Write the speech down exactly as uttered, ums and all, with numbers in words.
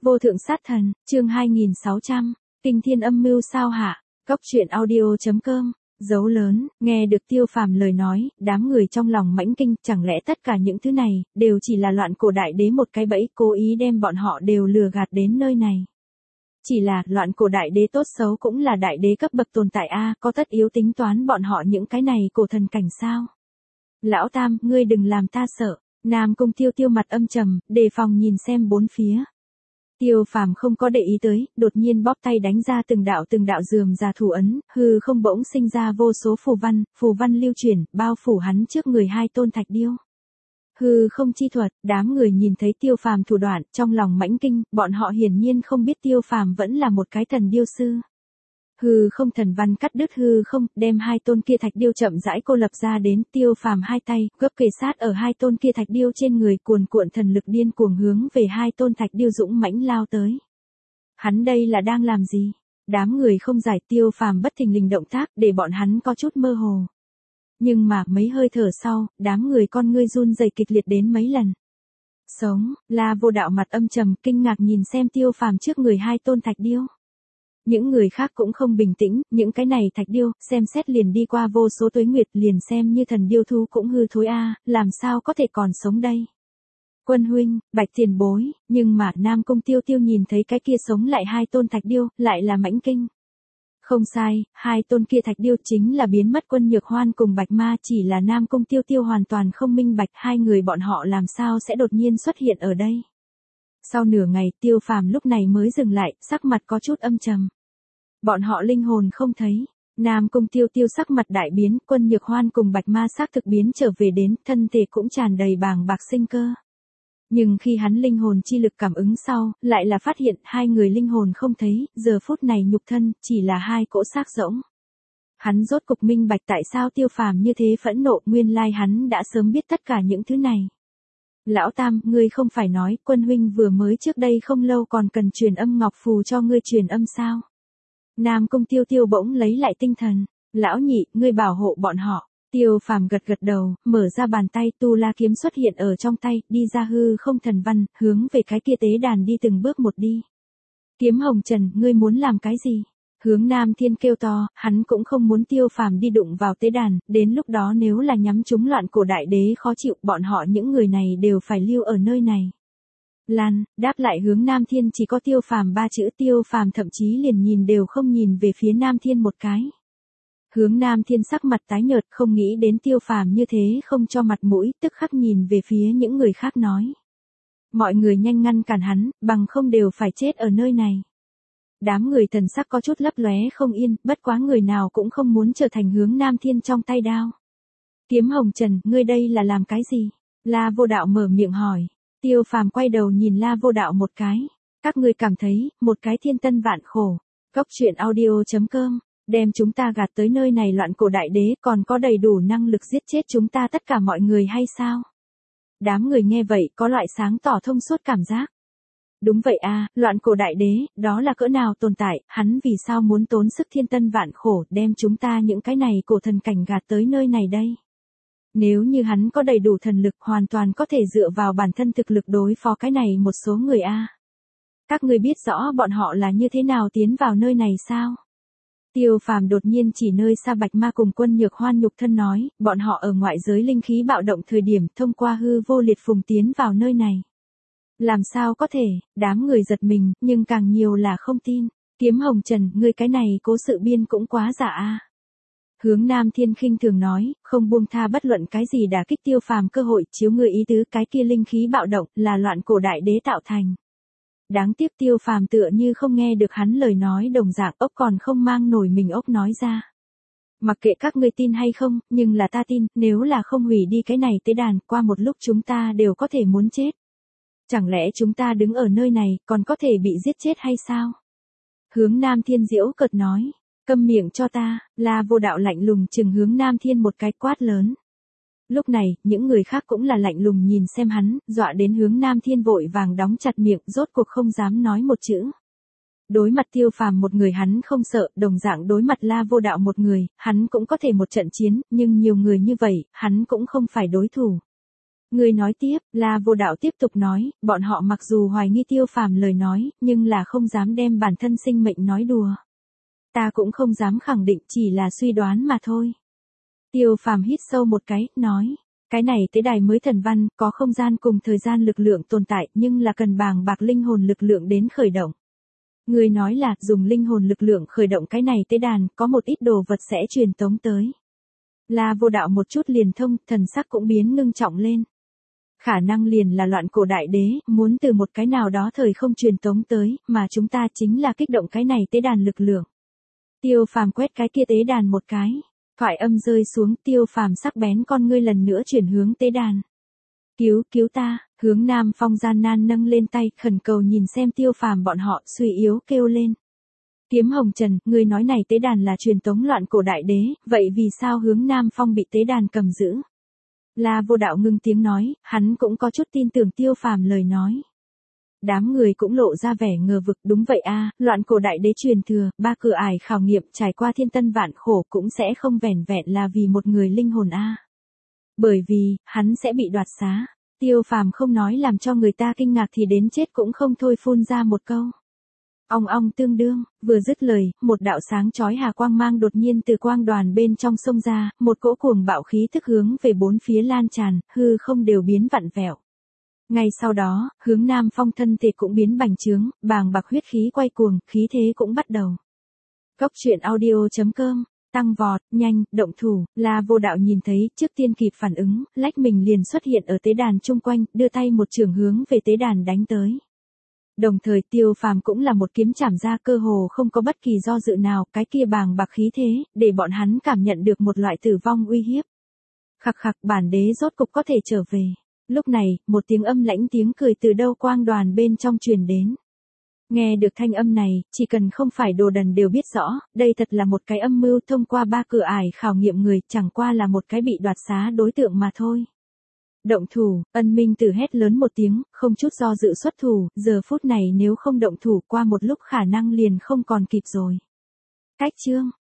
Vô thượng sát thần, chương hai nghìn sáu trăm, kinh thiên âm mưu sao hạ, góc truyện audio.com, dấu lớn, nghe được Tiêu Phàm lời nói, đám người trong lòng mãnh kinh, chẳng lẽ tất cả những thứ này, đều chỉ là loạn cổ đại đế một cái bẫy cố ý đem bọn họ đều lừa gạt đến nơi này. Chỉ là, loạn cổ đại đế tốt xấu cũng là đại đế cấp bậc tồn tại a, có tất yếu tính toán bọn họ những cái này cổ thần cảnh sao? Lão Tam, ngươi đừng làm ta sợ. Nam Cung Tiêu Tiêu mặt âm trầm, đề phòng nhìn xem bốn phía. Tiêu Phàm không có để ý tới, đột nhiên bóp tay đánh ra từng đạo từng đạo dườm ra thủ ấn, hư không bỗng sinh ra vô số phù văn, phù văn lưu chuyển, bao phủ hắn trước người hai tôn thạch điêu. Hư không chi thuật, đám người nhìn thấy Tiêu Phàm thủ đoạn, trong lòng mãnh kinh, bọn họ hiển nhiên không biết Tiêu Phàm vẫn là một cái thần điêu sư. Hư không thần văn cắt đứt hư không, đem hai tôn kia thạch điêu chậm rãi cô lập ra đến, Tiêu Phàm hai tay, gấp kề sát ở hai tôn kia thạch điêu trên người, cuồn cuộn thần lực điên cuồng hướng về hai tôn thạch điêu dũng mãnh lao tới. Hắn đây là đang làm gì? Đám người không giải, Tiêu Phàm bất thình lình động tác, để bọn hắn có chút mơ hồ. Nhưng mà, mấy hơi thở sau, đám người con ngươi run rẩy kịch liệt đến mấy lần. Sống, La Vô Đạo mặt âm trầm, kinh ngạc nhìn xem Tiêu Phàm trước người hai tôn thạch điêu. Những người khác cũng không bình tĩnh, những cái này thạch điêu, xem xét liền đi qua vô số tuế nguyệt, liền xem như thần điêu thú cũng hư thối a, làm sao có thể còn sống đây? Quân huynh, Bạch tiền bối, nhưng mà Nam Cung Tiêu Tiêu nhìn thấy cái kia sống lại hai tôn thạch điêu, lại là mãnh kinh. Không sai, hai tôn kia thạch điêu chính là biến mất Quân Nhược Hoan cùng Bạch Ma, chỉ là Nam Cung Tiêu Tiêu hoàn toàn không minh bạch hai người bọn họ làm sao sẽ đột nhiên xuất hiện ở đây. Sau nửa ngày, Tiêu Phàm lúc này mới dừng lại, sắc mặt có chút âm trầm. Bọn họ linh hồn không thấy. Nam Cung Tiêu Tiêu sắc mặt đại biến, Quân Nhược Hoan cùng Bạch Ma xác thực biến trở về đến, thân thể cũng tràn đầy bàng bạc sinh cơ. Nhưng khi hắn linh hồn chi lực cảm ứng sau, lại là phát hiện hai người linh hồn không thấy, giờ phút này nhục thân, chỉ là hai cỗ xác rỗng. Hắn rốt cục minh bạch tại sao Tiêu Phàm như thế phẫn nộ, nguyên lai hắn đã sớm biết tất cả những thứ này. Lão Tam, ngươi không phải nói, Quân huynh vừa mới trước đây không lâu còn cần truyền âm ngọc phù cho ngươi truyền âm sao? Nam Cung Tiêu Tiêu bỗng lấy lại tinh thần, lão nhị, ngươi bảo hộ bọn họ. Tiêu Phàm gật gật đầu, mở ra bàn tay, tu la kiếm xuất hiện ở trong tay, đi ra hư không thần văn, hướng về cái kia tế đàn đi từng bước một đi. Kiếm Hồng Trần, ngươi muốn làm cái gì? Hướng Nam Thiên kêu to, hắn cũng không muốn Tiêu Phàm đi đụng vào tế đàn, đến lúc đó nếu là nhắm trúng loạn cổ đại đế khó chịu, bọn họ những người này đều phải lưu ở nơi này. Lan, đáp lại hướng Nam Thiên chỉ có Tiêu Phàm ba chữ, Tiêu Phàm thậm chí liền nhìn đều không nhìn về phía Nam Thiên một cái. Hướng Nam Thiên sắc mặt tái nhợt, không nghĩ đến Tiêu Phàm như thế không cho mặt mũi, tức khắc nhìn về phía những người khác nói. Mọi người nhanh ngăn cản hắn, bằng không đều phải chết ở nơi này. Đám người thần sắc có chút lấp lóe không yên, bất quá người nào cũng không muốn trở thành hướng Nam Thiên trong tay đao. Kiếm Hồng Trần, ngươi đây là làm cái gì? La Vô Đạo mở miệng hỏi. Tiêu Phàm quay đầu nhìn La Vô Đạo một cái. Các ngươi cảm thấy, một cái thiên tân vạn khổ. Góc truyện audio.com, đem chúng ta gạt tới nơi này loạn cổ đại đế, còn có đầy đủ năng lực giết chết chúng ta tất cả mọi người hay sao? Đám người nghe vậy có loại sáng tỏ thông suốt cảm giác. Đúng vậy a, loạn cổ đại đế, đó là cỡ nào tồn tại, hắn vì sao muốn tốn sức thiên tân vạn khổ, đem chúng ta những cái này cổ thần cảnh gạt tới nơi này đây? Nếu như hắn có đầy đủ thần lực, hoàn toàn có thể dựa vào bản thân thực lực đối phó cái này một số người a. Các ngươi biết rõ bọn họ là như thế nào tiến vào nơi này sao? Tiêu Phàm đột nhiên chỉ nơi xa Bạch Ma cùng Quân Nhược Hoan nhục thân nói, bọn họ ở ngoại giới linh khí bạo động thời điểm thông qua hư vô liệt phùng tiến vào nơi này. Làm sao có thể? Đám người giật mình, nhưng càng nhiều là không tin. Kiếm Hồng Trần, ngươi cái này cố sự biên cũng quá giả a. Hướng Nam Thiên khinh thường nói, không buông tha bất luận cái gì đả kích Tiêu Phàm cơ hội, chiếu ngươi ý tứ, cái kia linh khí bạo động là loạn cổ đại đế tạo thành. Đáng tiếc Tiêu Phàm tựa như không nghe được hắn lời nói đồng dạng, ốc còn không mang nổi mình ốc nói ra. Mặc kệ các ngươi tin hay không, nhưng là ta tin, nếu là không hủy đi cái này tế đàn, qua một lúc chúng ta đều có thể muốn chết. Chẳng lẽ chúng ta đứng ở nơi này, còn có thể bị giết chết hay sao? Hướng Nam Thiên giễu cợt nói. Câm miệng cho ta, La Vô Đạo lạnh lùng chừng hướng Nam Thiên một cái quát lớn. Lúc này, những người khác cũng là lạnh lùng nhìn xem hắn, dọa đến hướng Nam Thiên vội vàng đóng chặt miệng, rốt cuộc không dám nói một chữ. Đối mặt Tiêu Phàm một người hắn không sợ, đồng dạng đối mặt La Vô Đạo một người, hắn cũng có thể một trận chiến, nhưng nhiều người như vậy, hắn cũng không phải đối thủ. Người nói tiếp, La Vô Đạo tiếp tục nói, bọn họ mặc dù hoài nghi Tiêu Phàm lời nói, nhưng là không dám đem bản thân sinh mệnh nói đùa. Ta cũng không dám khẳng định, chỉ là suy đoán mà thôi. Tiêu Phàm hít sâu một cái, nói, cái này tế đài mới thần văn, có không gian cùng thời gian lực lượng tồn tại, nhưng là cần bàng bạc linh hồn lực lượng đến khởi động. Người nói là, dùng linh hồn lực lượng khởi động cái này tế đàn, có một ít đồ vật sẽ truyền tống tới. La Vô Đạo một chút liền thông, thần sắc cũng biến ngưng trọng lên. Khả năng liền là loạn cổ đại đế, muốn từ một cái nào đó thời không truyền tống tới, mà chúng ta chính là kích động cái này tế đàn lực lượng. Tiêu Phàm quét cái kia tế đàn một cái. Thoại âm rơi xuống, Tiêu Phàm sắc bén con ngươi lần nữa chuyển hướng tế đàn. Cứu, cứu ta, Hướng Nam Phong gian nan nâng lên tay, khẩn cầu nhìn xem Tiêu Phàm bọn họ, suy yếu kêu lên. Kiếm Hồng Trần, ngươi nói này tế đàn là truyền tống loạn cổ đại đế, vậy vì sao Hướng Nam Phong bị tế đàn cầm giữ? La Vô Đạo ngưng tiếng nói, hắn cũng có chút tin tưởng Tiêu Phàm lời nói. Đám người cũng lộ ra vẻ ngờ vực, đúng vậy a, loạn cổ đại đế truyền thừa, ba cửa ải khảo nghiệm trải qua thiên tân vạn khổ cũng sẽ không vẻn vẹn là vì một người linh hồn a. Bởi vì, hắn sẽ bị đoạt xá. Tiêu Phàm không nói làm cho người ta kinh ngạc thì đến chết cũng không thôi phun ra một câu. Ong ong tương đương, vừa dứt lời, một đạo sáng chói hà quang mang đột nhiên từ quang đoàn bên trong sông ra, một cỗ cuồng bạo khí thức hướng về bốn phía lan tràn, hư không đều biến vặn vẹo. Ngay sau đó, Hướng Nam Phong thân thể cũng biến bành trướng, bàng bạc huyết khí quay cuồng, khí thế cũng bắt đầu. Cốc truyện audio chấm com, tăng vọt, nhanh, động thủ, La Vô Đạo nhìn thấy, trước tiên kịp phản ứng, lách mình liền xuất hiện ở tế đàn chung quanh, đưa tay một chưởng hướng về tế đàn đánh tới. Đồng thời Tiêu Phàm cũng là một kiếm chảm ra, cơ hồ không có bất kỳ do dự nào, cái kia bàng bạc khí thế, để bọn hắn cảm nhận được một loại tử vong uy hiếp. Khặc khặc, bản đế rốt cục có thể trở về. Lúc này, một tiếng âm lãnh tiếng cười từ đâu quang đoàn bên trong truyền đến. Nghe được thanh âm này, chỉ cần không phải đồ đần đều biết rõ, đây thật là một cái âm mưu thông qua ba cửa ải khảo nghiệm người, chẳng qua là một cái bị đoạt xá đối tượng mà thôi. Động thủ, Ân Minh Tử hét lớn một tiếng, không chút do dự xuất thủ, giờ phút này nếu không động thủ qua một lúc khả năng liền không còn kịp rồi. Cách chương,